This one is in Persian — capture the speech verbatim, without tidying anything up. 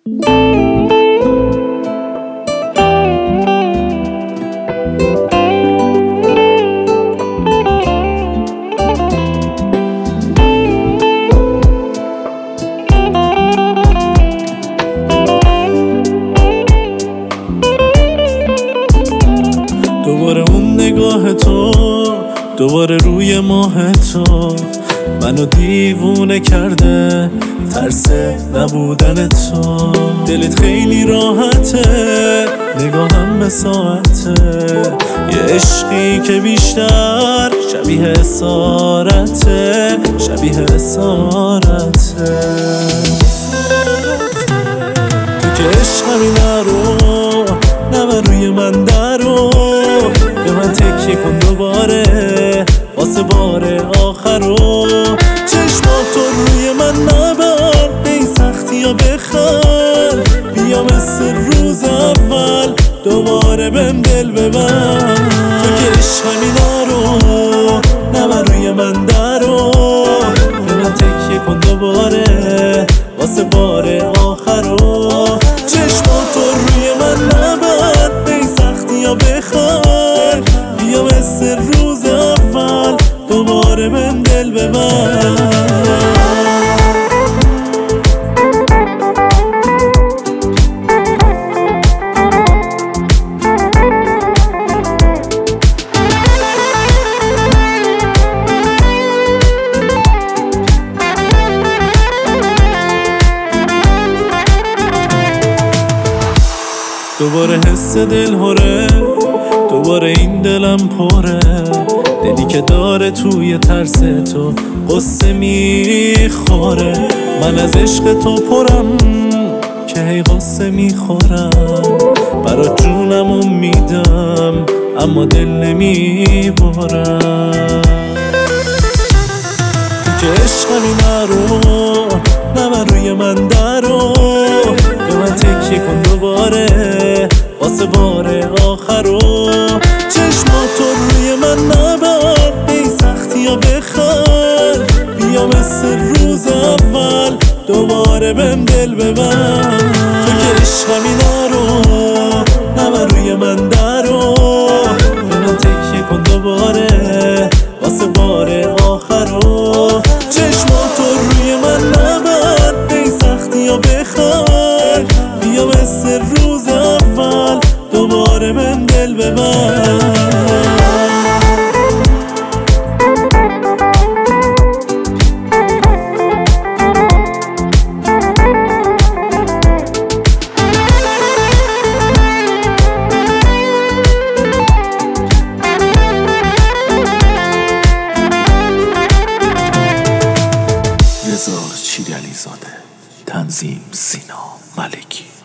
دوباره اون نگاه تو، دوباره روی ماه تو منو دیوونه کرده، ترس نبودن تو. دلت خیلی راحته، نگاهم به ساعته، یه عشقی که بیشتر شبیه اسارته، شبیه اسارته. تو که عشقمی نرو، نبر روی من درو، به من تکیه کن دوباره واسه بار آخرو. چشماتو روی من نبر، به این سختی ها بخل، بیا مثل روز اول دوباره بهم دل ببر. تو که عشقمی نرو، نبر روی من درو، به من تکیه کن دوباره واسه بار آخرو. چشماتو روی من نبر، به این سختی ها بخل، بیا مثل روز اول دوباره بهم دل ببر. دوباره حس دل هره، دوباره این دلم پره، دلی که داره توی ترس تو قصه میخوره. من از عشق تو پرم که هی قصه میخورم، برات جونمو میدم اما دل نمیبارم. تو که عشقمی نرو، نبر روی من درو، به من تکیه کن دوباره واسه بار آخرو. چشماتو روی من نبر، به این سختی ها بخل، بیا مثل روز اول دوباره بهم دل ببر. تو که عشقمی نرو، نبر روی من درو، به من تکیه کن دوباره واسه بار آخرو. چشماتو روی من نبر، به این سختی ها بخل، بیا مثل روز اول دوباره بهم دل ببر. رضا چیریعلیزاده، تنظیم سینا ملکی.